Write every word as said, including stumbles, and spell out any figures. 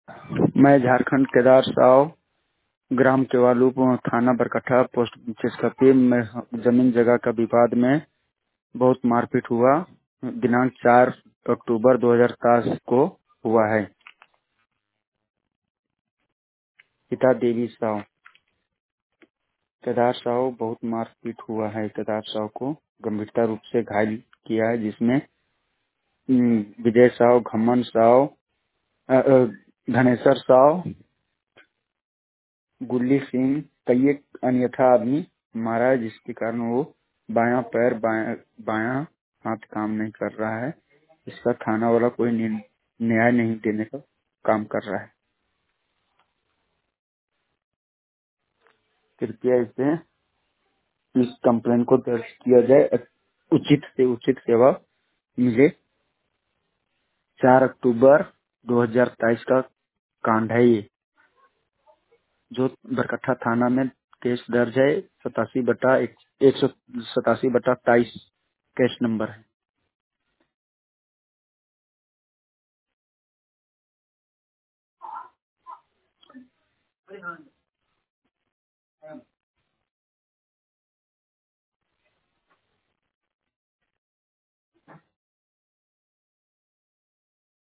मैं झारखंड केदार साव, ग्राम केवालू, थाना बरकट्ठा, पोस्ट चिस्कपी में जमीन जगह का विवाद में बहुत मारपीट हुआ। दिनांक चार अक्टूबर दो हजार तेईस को हुआ है। पिता देवी साव। केदार साव बहुत मारपीट हुआ है। केदार साव को गंभीरता रूप से घायल किया है, जिसमें हम्म, विजय साव, घमन साव, अ, अ, धनेश्वर साव, गुल्ली सिंह, कई एक अन्यथा आदमी मारा है, जिसके कारण वो बायां पैर बायां बायां हाथ काम नहीं कर रहा है। इसका थाना वाला कोई नि- न्याय नहीं देने का काम कर रहा है। कृपया इसे इस कंप्लेन को दर्ज किया जाए। उचित से उचित सेवा मिले। चार अक्टूबर दो हजार तेईस का कांड है ये, जो बरकट्ठा थाना में केस दर्ज है। सतासी बटा एक एक सौ सतासी बटा तेईस केस नंबर है।